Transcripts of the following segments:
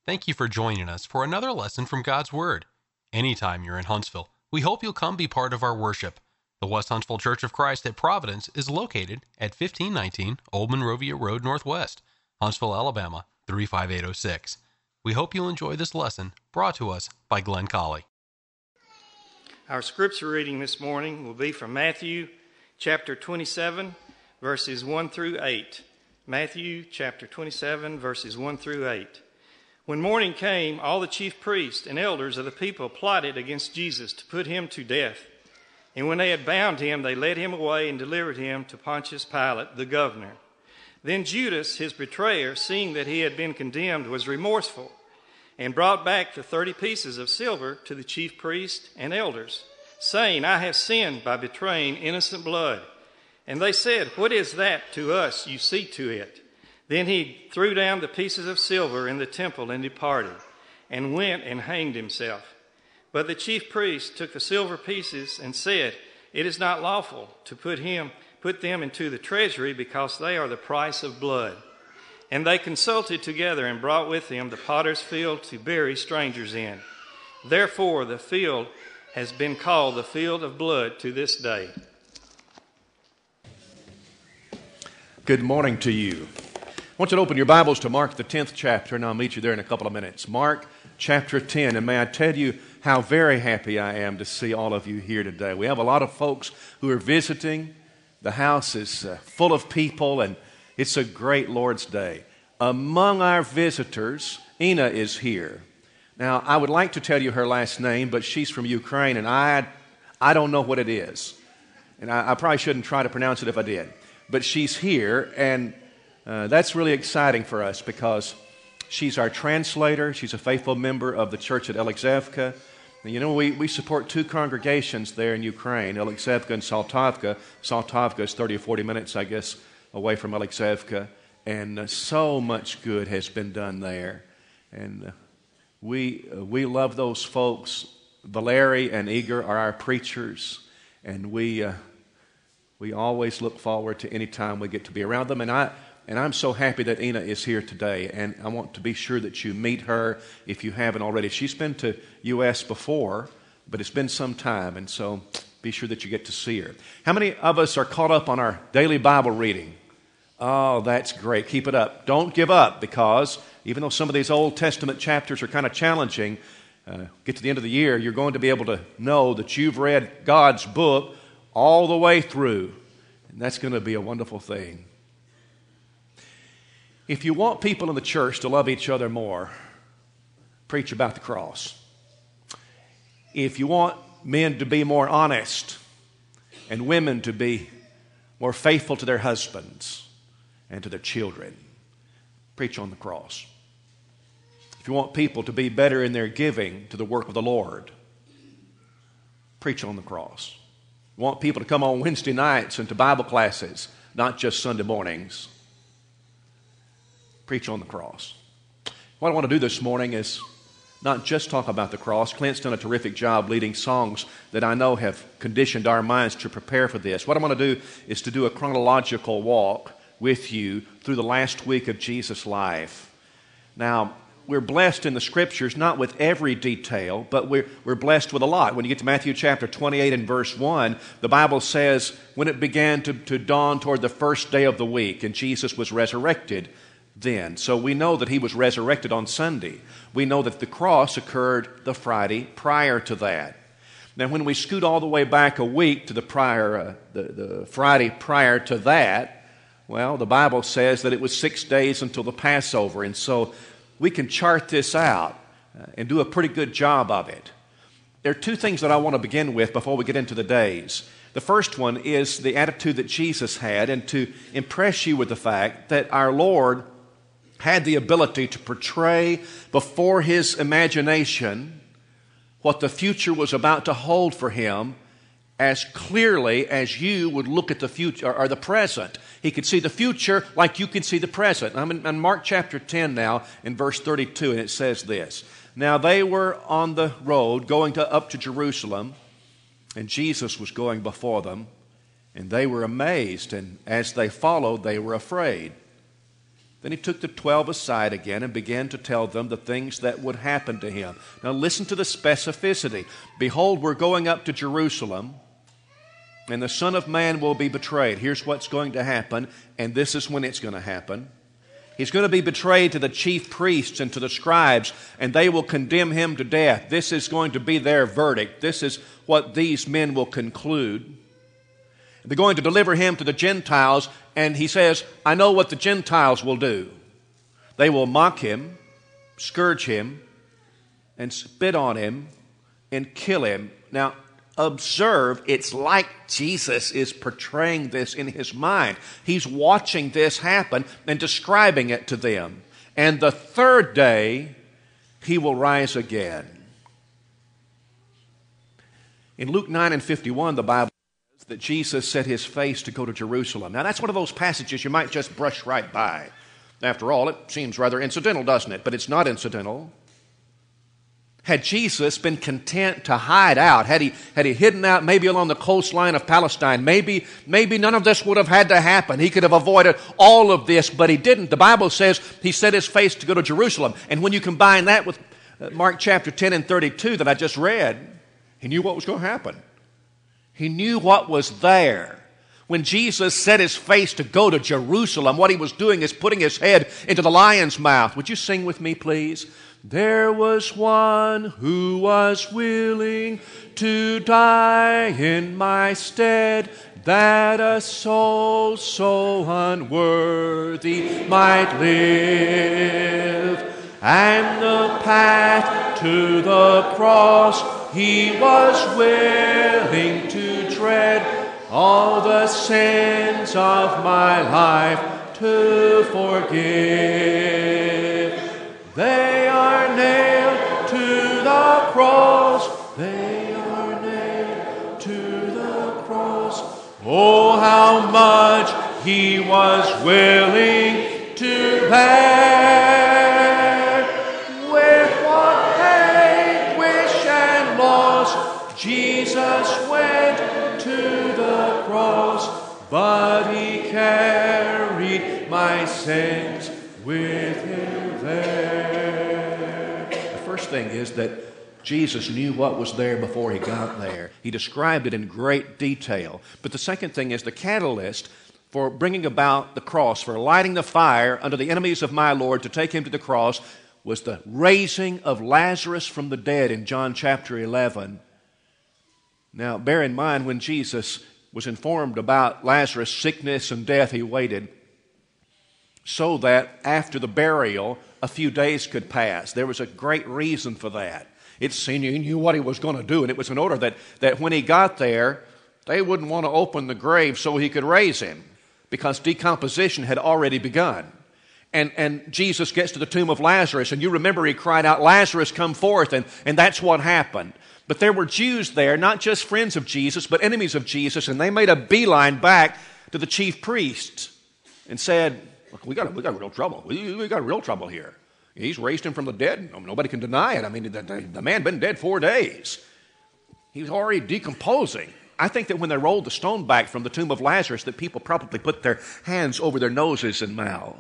Thank you for joining us for another lesson from God's Word. Anytime you're in Huntsville, we hope you'll come be part of our worship. The West Huntsville Church of Christ at Providence is located at 1519 Old Monrovia Road Northwest, Huntsville, Alabama 35806. We hope you'll enjoy this lesson brought to us by Glenn Colley. Our scripture reading this morning will be from Matthew chapter 27, verses 1 through 8. Matthew chapter 27, verses 1 through 8. When morning came, all the chief priests and elders of the people plotted against Jesus to put him to death. And when they had bound him, they led him away and delivered him to Pontius Pilate, the governor. Then Judas, his betrayer, seeing that he had been condemned, was remorseful, and brought back the 30 pieces of silver to the chief priests and elders, saying, I have sinned by betraying innocent blood. And they said, What is that to us? You see to it. Then he threw down the pieces of silver in the temple and departed, and went and hanged himself. But the chief priests took the silver pieces and said, It is not lawful to put them into the treasury, because they are the price of blood. And they consulted together and brought with them the potter's field to bury strangers in. Therefore the field has been called the field of blood to this day. Good morning to you. I want you to open your Bibles to Mark the 10th chapter, and I'll meet you there in a couple of minutes. Mark chapter 10, and may I tell you how very happy I am to see all of you here today. We have a lot of folks who are visiting. The house is full of people, and it's a great Lord's Day. Among our visitors, Ina is here. Now, I would like to tell you her last name, but she's from Ukraine, and I don't know what it is. And I probably shouldn't try to pronounce it if I did. But she's here, and that's really exciting for us because she's our translator. She's a faithful member of the church at Alexevka. And you know, we support two congregations there in Ukraine, Alexevka and Saltovka. Saltovka is 30 or 40 minutes, I guess, away from Alexevka. And so much good has been done there. And we love those folks. Valery and Igor are our preachers. And we always look forward to any time we get to be around them. And I'm so happy that Ina is here today, and I want to be sure that you meet her if you haven't already. She's been to U.S. before, but it's been some time, and so be sure that you get to see her. How many of us are caught up on our daily Bible reading? Oh, that's great. Keep it up. Don't give up, because even though some of these Old Testament chapters are kind of challenging, get to the end of the year, you're going to be able to know that you've read God's book all the way through, and that's going to be a wonderful thing. If you want people in the church to love each other more, preach about the cross. If you want men to be more honest and women to be more faithful to their husbands and to their children, preach on the cross. If you want people to be better in their giving to the work of the Lord, preach on the cross. You want people to come on Wednesday nights and to Bible classes, not just Sunday mornings. Preach on the cross. What I want to do this morning is not just talk about the cross. Clint's done a terrific job leading songs that I know have conditioned our minds to prepare for this. What I want to do is to do a chronological walk with you through the last week of Jesus' life. Now, we're blessed in the Scriptures, not with every detail, but we're blessed with a lot. When you get to Matthew chapter 28 and verse 1, the Bible says, when it began to dawn toward the first day of the week, and Jesus was resurrected then. So we know that he was resurrected on Sunday. We know that the cross occurred the Friday prior to that. Now, when we scoot all the way back a week to the Friday prior to that, well, the Bible says that it was 6 days until the Passover, and so we can chart this out and do a pretty good job of it. There are two things that I want to begin with before we get into the days. The first one is the attitude that Jesus had, and to impress you with the fact that our Lord had the ability to portray before his imagination what the future was about to hold for him as clearly as you would look at the future or the present. He could see the future like you can see the present. I'm in Mark chapter 10 now in verse 32, and it says this. Now they were on the road going up to Jerusalem, and Jesus was going before them, and they were amazed, and as they followed, they were afraid. Then he took the 12 aside again and began to tell them the things that would happen to him. Now listen to the specificity. Behold, we're going up to Jerusalem, and the Son of Man will be betrayed. Here's what's going to happen, and this is when it's going to happen. He's going to be betrayed to the chief priests and to the scribes, and they will condemn him to death. This is going to be their verdict. This is what these men will conclude. They're going to deliver him to the Gentiles, and he says, I know what the Gentiles will do. They will mock him, scourge him, and spit on him, and kill him. Now, observe, it's like Jesus is portraying this in his mind. He's watching this happen and describing it to them. And the third day, he will rise again. In Luke 9:51, the Bible says that Jesus set his face to go to Jerusalem. Now, that's one of those passages you might just brush right by. After all, it seems rather incidental, doesn't it? But it's not incidental. Had Jesus been content to hide out, had he hidden out maybe along the coastline of Palestine, maybe none of this would have had to happen. He could have avoided all of this, but he didn't. The Bible says he set his face to go to Jerusalem. And when you combine that with Mark chapter 10 and 32 that I just read, he knew what was going to happen. He knew what was there. When Jesus set his face to go to Jerusalem, what he was doing is putting his head into the lion's mouth. Would you sing with me, please? There was one who was willing to die in my stead, that a soul so unworthy might live. And the path to the cross he was willing to tread, all the sins of my life to forgive. They are nailed to the cross. They are nailed to the cross. Oh, how much he was willing to bear. With what anguish and loss Jesus went to the cross, but he carried my sins with him there. The first thing is that Jesus knew what was there before he got there. He described it in great detail. But the second thing is the catalyst for bringing about the cross, for lighting the fire under the enemies of my Lord to take him to the cross, was the raising of Lazarus from the dead in John chapter 11. Now, bear in mind, when Jesus was informed about Lazarus' sickness and death, he waited so that after the burial, a few days could pass. There was a great reason for that. He knew what he was going to do, and it was in order that when he got there, they wouldn't want to open the grave so he could raise him, because decomposition had already begun. And Jesus gets to the tomb of Lazarus, and you remember he cried out, Lazarus, come forth, and that's what happened. But there were Jews there, not just friends of Jesus, but enemies of Jesus, and they made a beeline back to the chief priests and said, look, we got real trouble. We got real trouble here. He's raised him from the dead. Nobody can deny it. I mean, the man been dead 4 days. He was already decomposing. I think that when they rolled the stone back from the tomb of Lazarus, that people probably put their hands over their noses and mouths.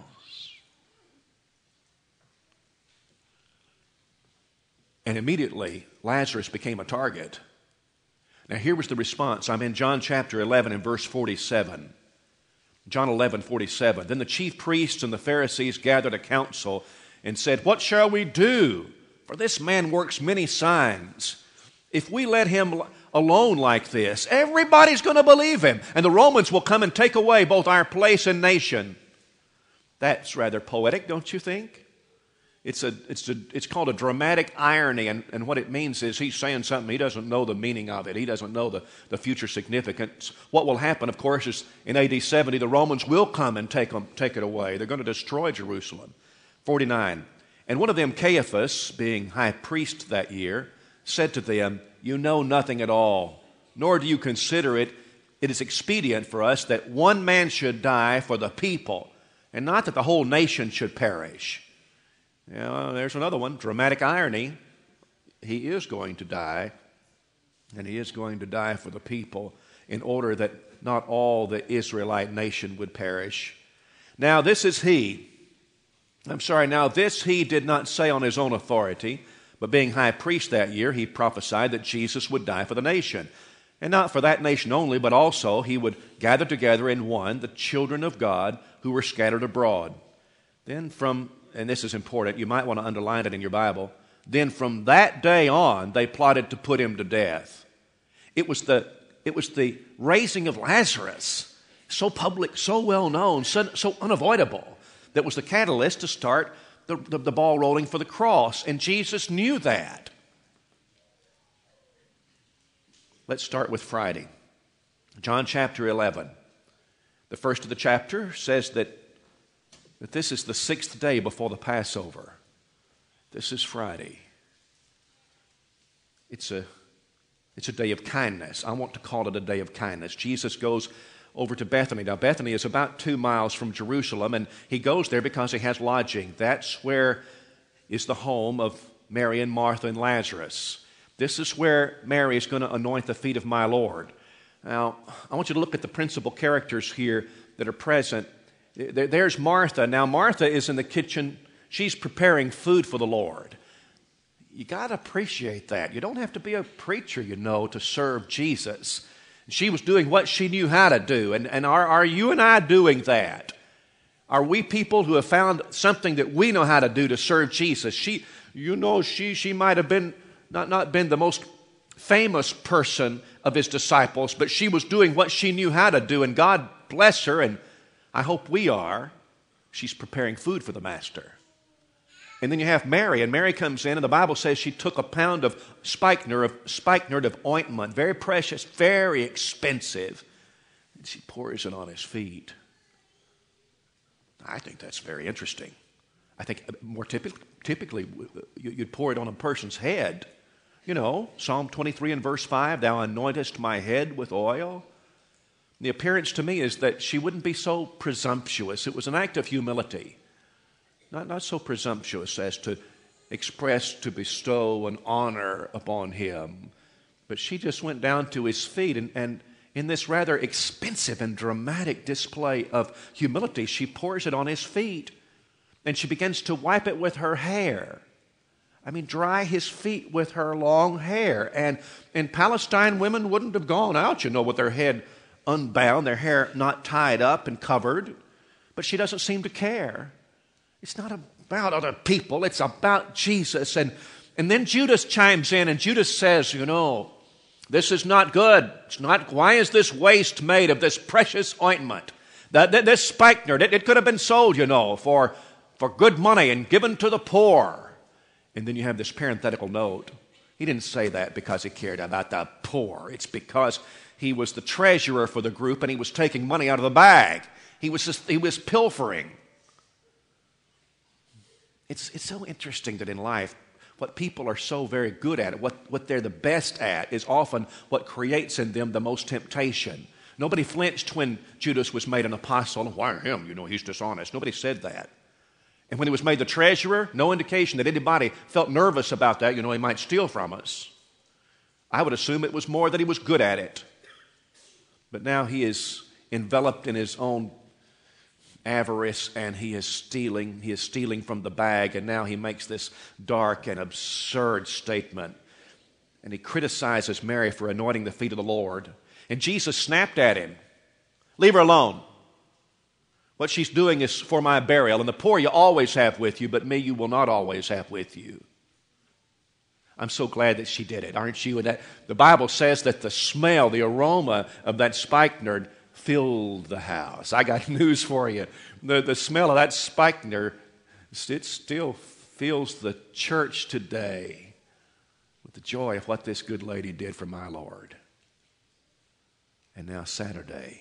And immediately, Lazarus became a target. Now, here was the response. I'm in John chapter 11 and verse 47. John 11:47. Then the chief priests and the Pharisees gathered a council and said, what shall we do? For this man works many signs. If we let him alone like this, everybody's going to believe him, and the Romans will come and take away both our place and nation. That's rather poetic, don't you think? It's called a dramatic irony, and what it means is he's saying something, he doesn't know the meaning of it. He doesn't know the future significance. What will happen, of course, is in AD 70, the Romans will come and take it away. They're going to destroy Jerusalem. 49. And one of them, Caiaphas, being high priest that year, said to them, you know nothing at all, nor do you consider it is expedient for us that one man should die for the people, and not that the whole nation should perish. There's another one, dramatic irony. He is going to die, and he is going to die for the people in order that not all the Israelite nation would perish. Now, this is he Now this he did not say on his own authority, but being high priest that year, he prophesied that Jesus would die for the nation. And not for that nation only, but also he would gather together in one the children of God who were scattered abroad. Then and this is important, you might want to underline it in your Bible, then from that day on, they plotted to put him to death. It was the raising of Lazarus, so public, so well known, so unavoidable, that was the catalyst to start the ball rolling for the cross. And Jesus knew that. Let's start with Friday. John chapter 11. The first of the chapter says that this is the 6th day before the Passover. This is Friday. It's a day of kindness. I want to call it a day of kindness. Jesus goes over to Bethany. Now, Bethany is about 2 miles from Jerusalem, and he goes there because he has lodging. That's where is the home of Mary and Martha and Lazarus. This is where Mary is going to anoint the feet of my Lord. Now, I want you to look at the principal characters here that are present. There's Martha. Now, Martha is in the kitchen. She's preparing food for the Lord. You got to appreciate that. You don't have to be a preacher, to serve Jesus. She was doing what she knew how to do. And are you and I doing that? Are we people who have found something that we know how to do to serve Jesus? She might have been not been the most famous person of his disciples, but she was doing what she knew how to do, and God bless her, and I hope we are. She's preparing food for the Master. And then you have Mary, and Mary comes in, and the Bible says she took a pound of spikenard of ointment, very precious, very expensive, and she pours it on his feet. I think that's very interesting. I think more typically you'd pour it on a person's head. Psalm 23 and verse 5, thou anointest my head with oil. The appearance to me is that she wouldn't be so presumptuous. It was an act of humility. Not so presumptuous as to to bestow an honor upon him. But she just went down to his feet, and in this rather expensive and dramatic display of humility, she pours it on his feet, and she begins to wipe it with her hair. Dry his feet with her long hair. And in Palestine, women wouldn't have gone out, with their head unbound, their hair not tied up and covered. But she doesn't seem to care. It's not about other people. It's about Jesus. And then Judas chimes in, and Judas says, this is not good. Why is this waste made of this precious ointment? This spikenard, it could have been sold, for good money and given to the poor. And then you have this parenthetical note. He didn't say that because he cared about the poor. It's because he was the treasurer for the group and he was taking money out of the bag. He was pilfering. It's so interesting that in life, what people are so very good at, what they're the best at, is often what creates in them the most temptation. Nobody flinched when Judas was made an apostle. Why him? He's dishonest. Nobody said that. And when he was made the treasurer, no indication that anybody felt nervous about that. He might steal from us. I would assume it was more that he was good at it. But now he is enveloped in his own avarice, and he is stealing from the bag, and now he makes this dark and absurd statement. And he criticizes Mary for anointing the feet of the Lord. And Jesus snapped at him. Leave her alone. What she's doing is for my burial, and the poor you always have with you, but me you will not always have with you. I'm so glad that she did it, aren't you? And that the Bible says that the smell, the aroma of that spikenard filled the house. I got news for you. The smell of that spikenard, it still fills the church today with the joy of what this good lady did for my Lord. And now Saturday.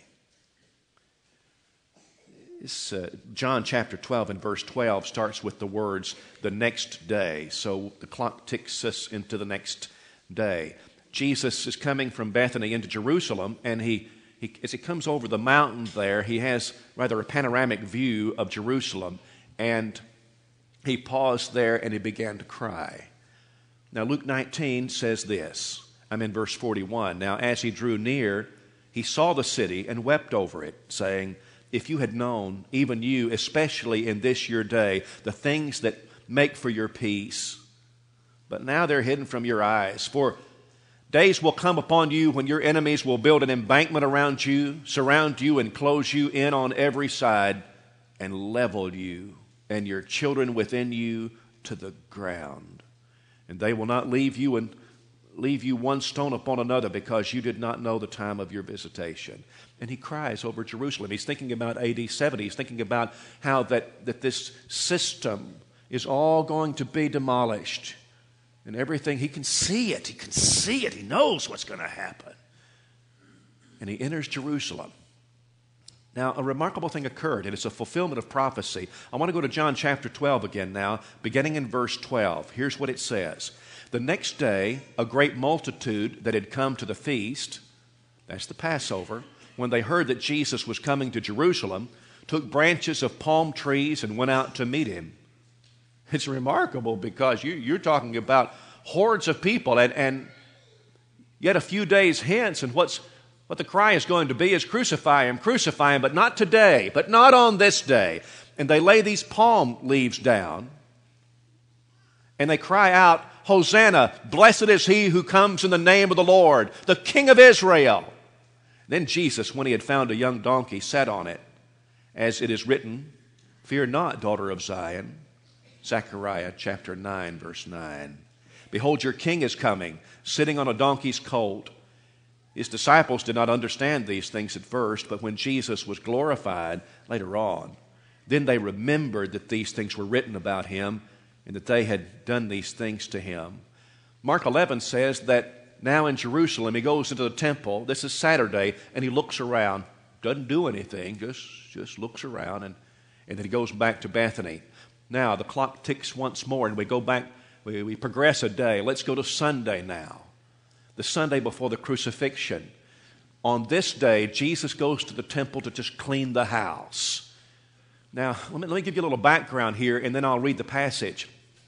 John chapter 12 and verse 12 starts with the words, the next day. So the clock ticks us into the next day. Jesus is coming from Bethany into Jerusalem, and as he comes over the mountain there, he has rather a panoramic view of Jerusalem, and he paused there and he began to cry. Now Luke 19 says this. I'm in verse 41. Now as he drew near, he saw the city and wept over it, saying, if you had known, even you, especially in this your day, the things that make for your peace. But now they're hidden from your eyes. For days will come upon you when your enemies will build an embankment around you, surround you, and close you in on every side, and level you and your children within you to the ground. And they will not leave you one stone upon another, because you did not know the time of your visitation. And he cries over Jerusalem. He's thinking about AD 70. He's thinking about how that this system is all going to be demolished. And everything, he can see it. He can see it. He knows what's going to happen. And he enters Jerusalem. Now, a remarkable thing occurred, and it's a fulfillment of prophecy. I want to go to John chapter 12 again now, beginning in verse 12. Here's what it says. The next day, a great multitude that had come to the feast, that's the Passover, when they heard that Jesus was coming to Jerusalem, took branches of palm trees and went out to meet him. It's remarkable, because you're talking about hordes of people, and yet a few days hence, and what the cry is going to be is crucify him, but not today, but not on this day. And they lay these palm leaves down, and they cry out, Hosanna, blessed is he who comes in the name of the Lord, the King of Israel. Then Jesus, when he had found a young donkey, sat on it, as it is written, Fear not, daughter of Zion. Zechariah chapter 9, verse 9. Behold, your king is coming, sitting on a donkey's colt. His disciples did not understand these things at first, but when Jesus was glorified later on, then they remembered that these things were written about him and that they had done these things to him. Mark 11 says that now in Jerusalem, he goes into the temple. This is Saturday, and he looks around. Doesn't do anything, just looks around, and then he goes back to Bethany. Now, the clock ticks once more, and we go back, we progress a day. Let's go to Sunday now, the Sunday before the crucifixion. On this day, Jesus goes to the temple to just clean the house. Now, let me give you a little background here, and then I'll read the passage.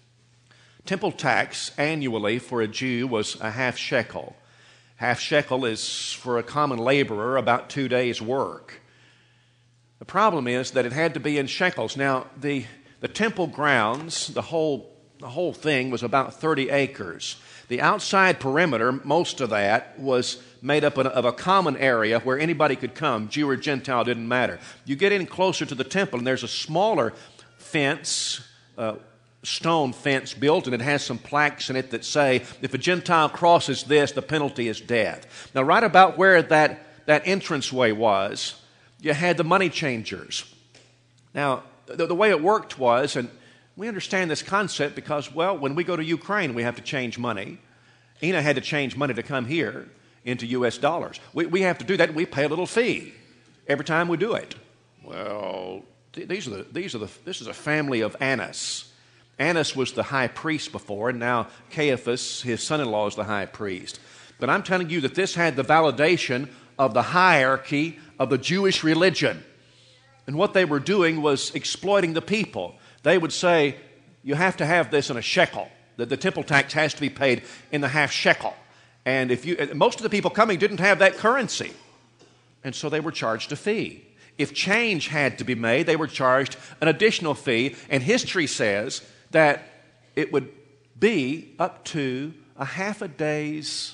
Temple tax annually for a Jew was a half shekel. Half shekel is, for a common laborer, about 2 days' work. The problem is that it had to be in shekels. Now, the temple grounds, the whole thing was about 30 acres. The outside perimeter, most of that, was made up of a common area where anybody could come. Jew or Gentile, didn't matter. You get in closer to the temple, and there's a smaller fence, stone fence built, and it has some plaques in it that say, if a Gentile crosses this, the penalty is death. Now, right about where that entranceway was, you had the money changers. Now, the way it worked was, and we understand this concept because, well, when we go to Ukraine, we have to change money. Ina had to change money to come here into U.S. dollars. We have to do that, and we pay a little fee every time we do it. Well, this is a family of Annas. Annas was the high priest before, and now Caiaphas, his son-in-law, is the high priest. But I'm telling you that this had the validation of the hierarchy of the Jewish religion. And what they were doing was exploiting the people. They would say, you have to have this in a shekel. The temple tax has to be paid in the half shekel. And most of the people coming didn't have that currency. And so they were charged a fee. If change had to be made, they were charged an additional fee. And history says that it would be up to a half a day's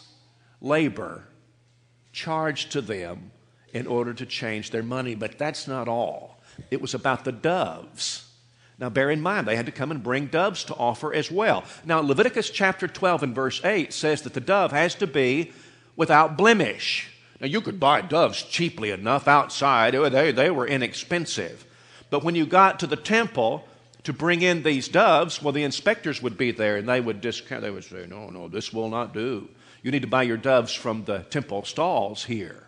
labor charged to them in order to change their money. But that's not all. It was about the doves. Now, bear in mind, they had to come and bring doves to offer as well. Now, Leviticus chapter 12 and verse 8 says that the dove has to be without blemish. Now, you could buy doves cheaply enough outside. They were inexpensive. But when you got to the temple to bring in these doves, well, the inspectors would be there, and they would discount. They would say, no, this will not do. You need to buy your doves from the temple stalls here.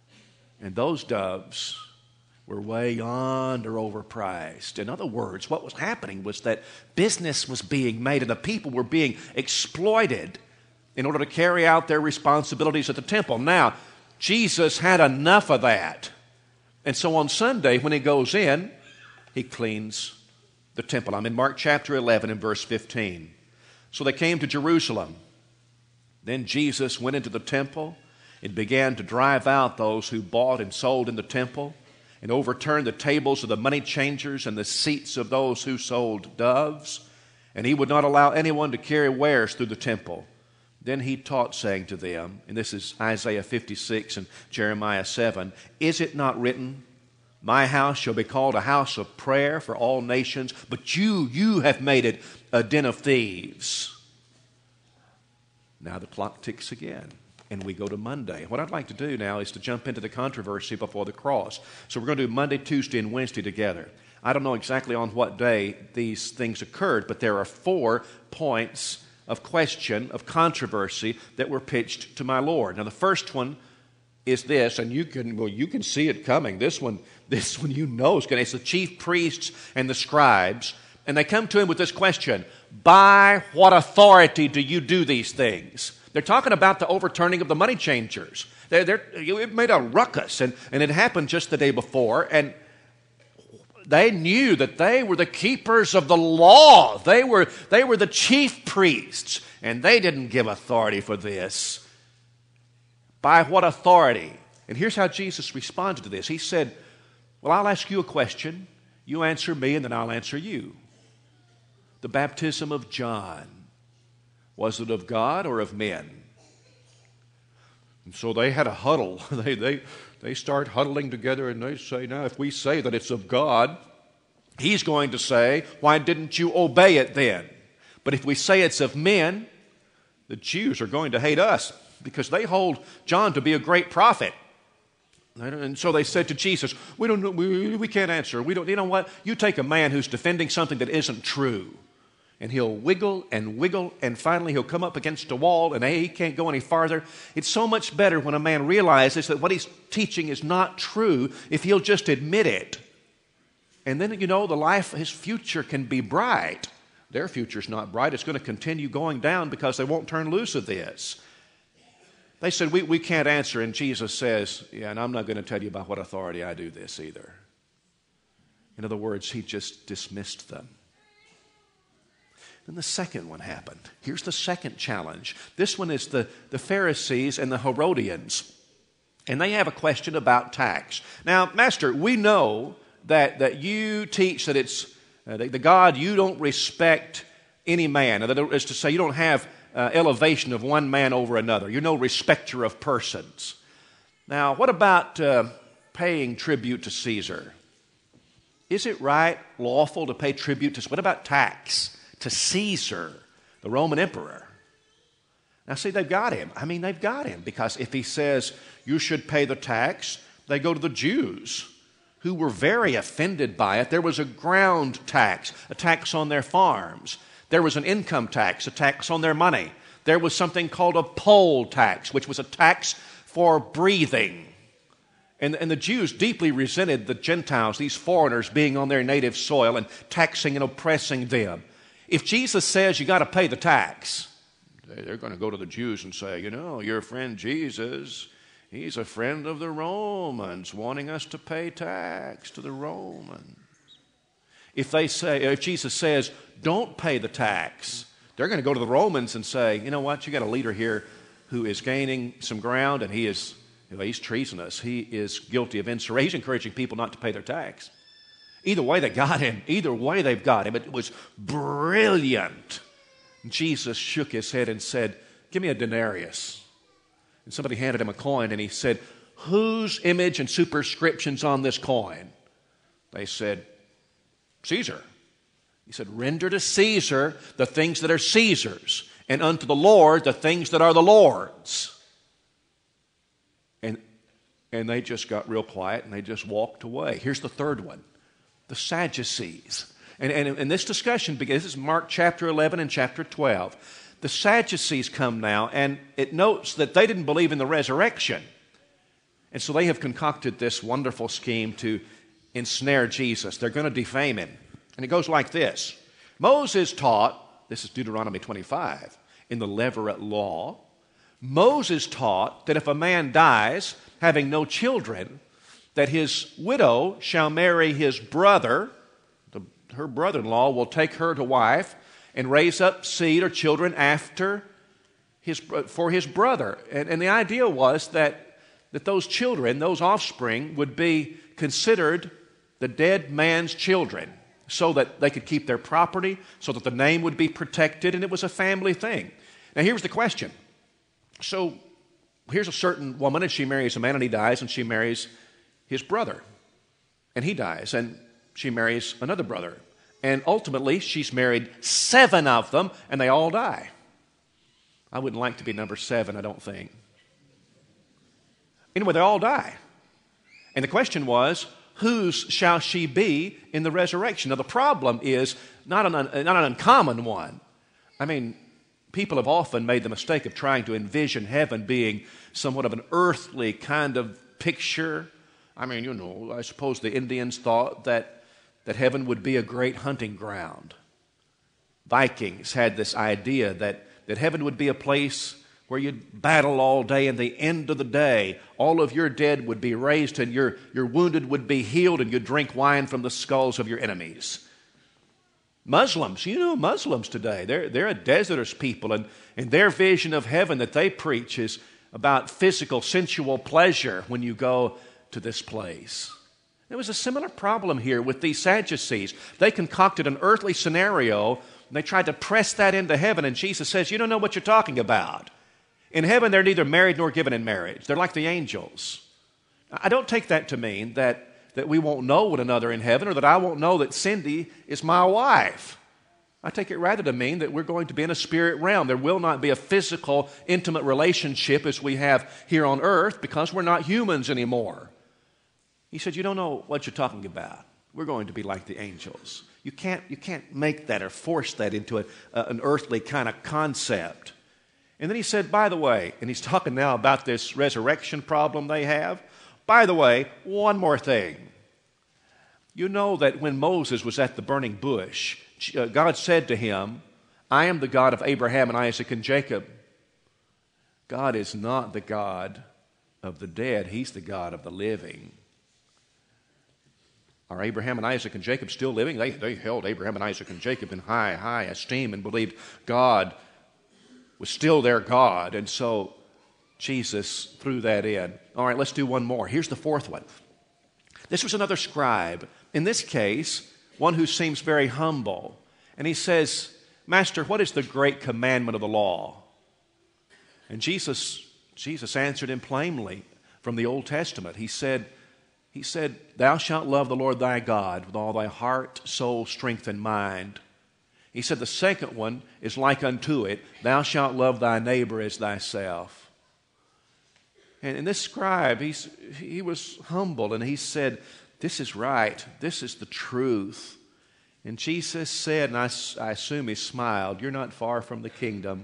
And those doves were way yonder overpriced. In other words, what was happening was that business was being made and the people were being exploited in order to carry out their responsibilities at the temple. Now, Jesus had enough of that. And so on Sunday, when he goes in, he cleans the temple. I'm in Mark chapter 11 and verse 15. So they came to Jerusalem. Then Jesus went into the temple and began to drive out those who bought and sold in the temple, and overturned the tables of the money changers and the seats of those who sold doves. And he would not allow anyone to carry wares through the temple. Then he taught, saying to them, and this is Isaiah 56 and Jeremiah 7, is it not written, my house shall be called a house of prayer for all nations, but you have made it a den of thieves. Now the clock ticks again, and we go to Monday. What I'd like to do now is to jump into the controversy before the cross. So we're going to do Monday, Tuesday, and Wednesday together. I don't know exactly on what day these things occurred, but there are 4 points of question, of controversy that were pitched to my Lord. Now the first one is this, and you can see it coming. This one you know is going to. It's the chief priests and the scribes, and they come to him with this question: by what authority do you do these things? They're talking about the overturning of the money changers. It made a ruckus, and it happened just the day before, and they knew that they were the keepers of the law. They were the chief priests, and they didn't give authority for this. By what authority? And here's how Jesus responded to this. He said, well, I'll ask you a question. You answer me, and then I'll answer you. The baptism of John, was it of God or of men? And so they had a huddle. They start huddling together, and they say, now, if we say that it's of God, he's going to say, why didn't you obey it then? But if we say it's of men, the Jews are going to hate us because they hold John to be a great prophet. And so they said to Jesus, we don't know, we can't answer. You know what? You take a man who's defending something that isn't true, and he'll wiggle, and finally he'll come up against a wall, and he can't go any farther. It's so much better when a man realizes that what he's teaching is not true if he'll just admit it. And then, his future can be bright. Their future's not bright. It's going to continue going down because they won't turn loose of this. They said, we can't answer, and Jesus says, yeah, and I'm not going to tell you by what authority I do this either. In other words, he just dismissed them. Then the second one happened. Here's the second challenge. This one is the Pharisees and the Herodians. And they have a question about tax. Now, Master, we know that you teach that it's the God, you don't respect any man. That is to say, you don't have elevation of one man over another. You're no respecter of persons. Now, what about paying tribute to Caesar? Is it right, lawful to pay tribute to? What about tax to Caesar, the Roman emperor? Now, see, they've got him. They've got him because if he says you should pay the tax, they go to the Jews who were very offended by it. There was a ground tax, a tax on their farms. There was an income tax, a tax on their money. There was something called a poll tax, which was a tax for breathing. And the Jews deeply resented the Gentiles, these foreigners, being on their native soil and taxing and oppressing them. If Jesus says you got to pay the tax, they're going to go to the Jews and say, your friend Jesus, he's a friend of the Romans, wanting us to pay tax to the Romans. If Jesus says, don't pay the tax, they're going to go to the Romans and say, you know what, you got a leader here who is gaining some ground, and he's treasonous. He is guilty of insurrection. He's encouraging people not to pay their tax. Either way, they got him. Either way, they've got him. It was brilliant. Jesus shook his head and said, give me a denarius. And somebody handed him a coin, and he said, whose image and superscription's on this coin? They said, Caesar. He said, render to Caesar the things that are Caesar's, and unto the Lord the things that are the Lord's. And they just got real quiet, and they just walked away. Here's the third one, the Sadducees. And this discussion begins, this is Mark chapter 11 and chapter 12. The Sadducees come now, and it notes that they didn't believe in the resurrection. And so they have concocted this wonderful scheme to ensnare Jesus. They're going to defame him. And it goes like this. Moses taught, this is Deuteronomy 25, in the Levirate law, Moses taught that if a man dies having no children, that his widow shall marry his brother. Her brother-in-law will take her to wife and raise up seed or children for his brother. And the idea was that those children, those offspring, would be considered the dead man's children so that they could keep their property, so that the name would be protected, and it was a family thing. Now, here's the question. So, here's a certain woman, and she marries a man, and he dies, and she marries his brother, and he dies, and she marries another brother. And ultimately, she's married 7 of them, and they all die. I wouldn't like to be number 7, I don't think. Anyway, they all die. And the question was, whose shall she be in the resurrection? Now, the problem is not an uncommon one. I mean, people have often made the mistake of trying to envision heaven being somewhat of an earthly kind of picture. I mean, you know, I suppose the Indians thought that heaven would be a great hunting ground. Vikings had this idea that heaven would be a place where you'd battle all day, and the end of the day, all of your dead would be raised, and your wounded would be healed, and you'd drink wine from the skulls of your enemies. Muslims, you know, Muslims today, they're a deserters people, and their vision of heaven that they preach is about physical, sensual pleasure when you go to this place. There was a similar problem here with these Sadducees. They concocted an earthly scenario, and they tried to press that into heaven, and Jesus says, you don't know what you're talking about. In heaven, they're neither married nor given in marriage. They're like the angels. I don't take that to mean that we won't know one another in heaven, or that I won't know that Cindy is my wife. I take it rather to mean that we're going to be in a spirit realm. There will not be a physical, intimate relationship as we have here on earth, because we're not humans anymore. He said, you don't know what you're talking about. We're going to be like the angels. You can't make that or force that into an earthly kind of concept. And then he said, by the way, and he's talking now about this resurrection problem they have. By the way, one more thing. You know that when Moses was at the burning bush, God said to him, I am the God of Abraham and Isaac and Jacob. God is not the God of the dead. He's the God of the living. Are Abraham and Isaac and Jacob still living? They held Abraham and Isaac and Jacob in high esteem and believed God was still their God. And so Jesus threw that in. All right, let's do one more. Here's the fourth one. This was another scribe. In this case, one who seems very humble. And he says, Master, what is the great commandment of the law? And Jesus answered him plainly from the Old Testament. He said, Thou shalt love the Lord thy God with all thy heart, soul, strength, and mind. He said the second one is like unto it, thou shalt love thy neighbor as thyself. And this scribe, he was humble, and he said, this is right, this is the truth. And Jesus said, and I assume he smiled, you're not far from the kingdom.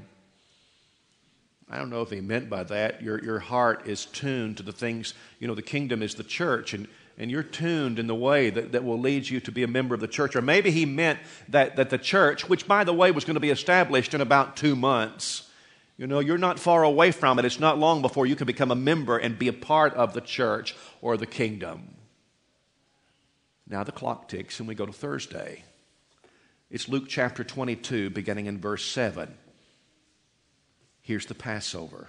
I don't know if he meant by that, your heart is tuned to the things, you know, the kingdom is the church, and you're tuned in the way that will lead you to be a member of the church. Or maybe he meant that the church, which by the way was going to be established in about 2 months, you know, you're not far away from it. It's not long before you can become a member and be a part of the church or the kingdom. Now the clock ticks and we go to Thursday. It's Luke chapter 22, beginning in verse 7. Here's the Passover.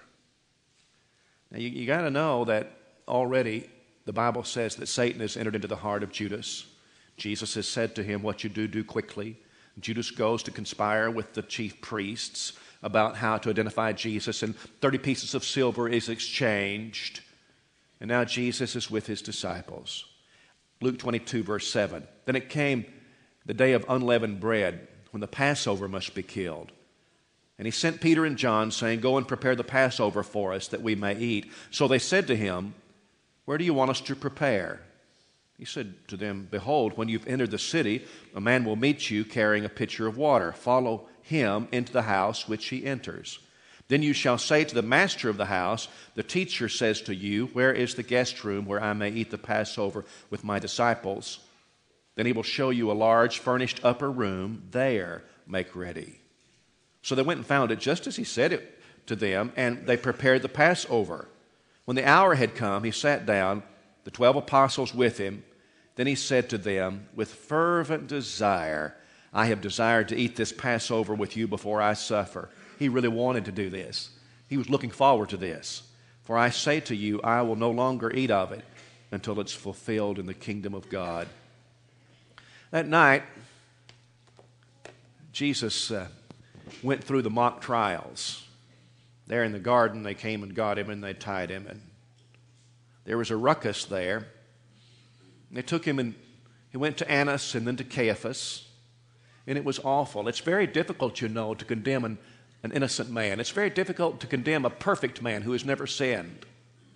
Now you got to know that already the Bible says that Satan has entered into the heart of Judas. Jesus has said to him, what you do quickly. Judas goes to conspire with the chief priests about how to identify Jesus, and 30 pieces of silver is exchanged. And now Jesus is with his disciples. Luke 22, verse 7. Then it came the day of unleavened bread, when the Passover must be killed. And he sent Peter and John, saying, Go and prepare the Passover for us, that we may eat. So they said to him, Where do you want us to prepare? He said to them, Behold, when you've entered the city, a man will meet you carrying a pitcher of water. Follow him into the house which he enters. Then you shall say to the master of the house, The teacher says to you, Where is the guest room where I may eat the Passover with my disciples? Then he will show you a large furnished upper room. There make ready. So they went and found it just as he said it to them, and they prepared the Passover. When the hour had come, he sat down, the 12 apostles with him. Then he said to them, With fervent desire, I have desired to eat this Passover with you before I suffer. He really wanted to do this. He was looking forward to this. For I say to you, I will no longer eat of it until it's fulfilled in the kingdom of God. That night, Jesus went through the mock trials. There in the garden, they came and got him and they tied him. And there was a ruckus there. They took him and he went to Annas and then to Caiaphas. And it was awful. It's very difficult, you know, to condemn an innocent man. It's very difficult to condemn a perfect man who has never sinned.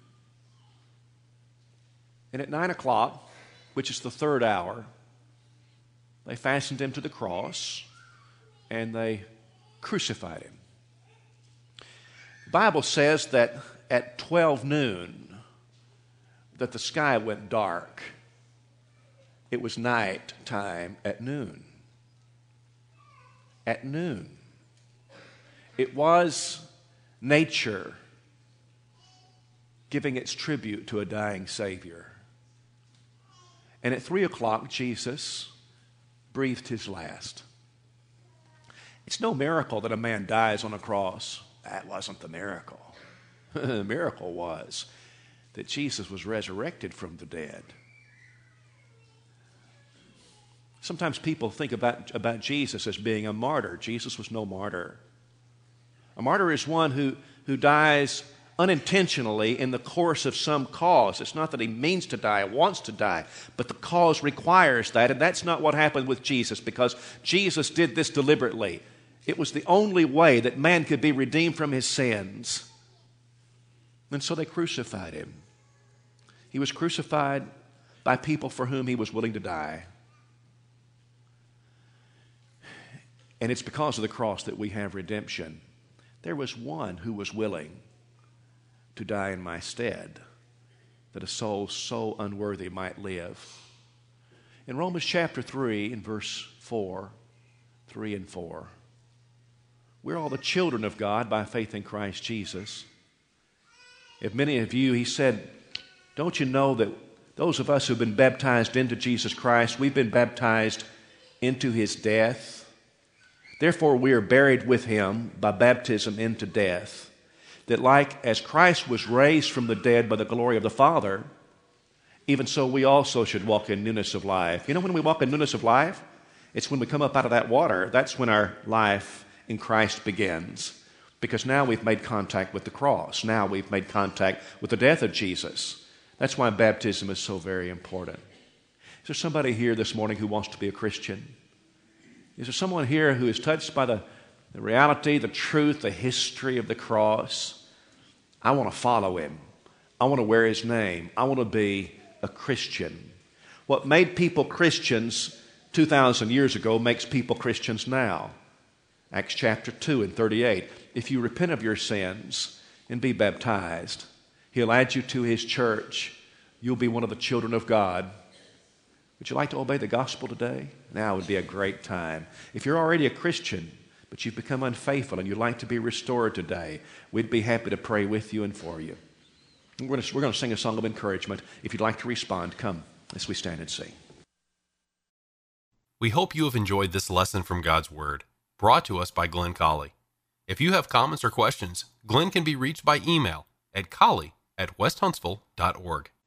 And at 9 o'clock, which is the third hour, they fastened him to the cross and they crucified him. The Bible says that at 12 noon, that the sky went dark. It was night time at noon. At noon. It was nature giving its tribute to a dying Savior. And at 3 o'clock, Jesus breathed his last. It's no miracle that a man dies on a cross. That wasn't the miracle. The miracle was that Jesus was resurrected from the dead. Sometimes people think about Jesus as being a martyr. Jesus was no martyr. A martyr is one who dies unintentionally in the course of some cause. It's not that he means to die, wants to die, but the cause requires that, and that's not what happened with Jesus, because Jesus did this deliberately. It was the only way that man could be redeemed from his sins. And so they crucified him. He was crucified by people for whom he was willing to die. And it's because of the cross that we have redemption. There was one who was willing to die in my stead, that a soul so unworthy might live. In Romans chapter 3, in verse 4, 3 and 4, we're all the children of God by faith in Christ Jesus. If many of you, he said, don't you know that those of us who've been baptized into Jesus Christ, we've been baptized into his death? Therefore, we are buried with him by baptism into death, that like as Christ was raised from the dead by the glory of the Father, even so we also should walk in newness of life. You know when we walk in newness of life? It's when we come up out of that water. That's when our life in Christ begins, because now we've made contact with the cross. Now we've made contact with the death of Jesus. That's why baptism is so very important. Is there somebody here this morning who wants to be a Christian? Is there someone here who is touched by the reality, the truth, the history of the cross? I want to follow him. I want to wear his name. I want to be a Christian. What made people Christians 2,000 years ago makes people Christians now. Acts chapter 2 and 38. If you repent of your sins and be baptized, he'll add you to his church. You'll be one of the children of God. Would you like to obey the gospel today? Now would be a great time. If you're already a Christian, but you've become unfaithful and you'd like to be restored today, we'd be happy to pray with you and for you. We're going to sing a song of encouragement. If you'd like to respond, come as we stand and sing. We hope you have enjoyed this lesson from God's Word, brought to us by Glenn Colley. If you have comments or questions, Glenn can be reached by email at colley@westhuntsville.org.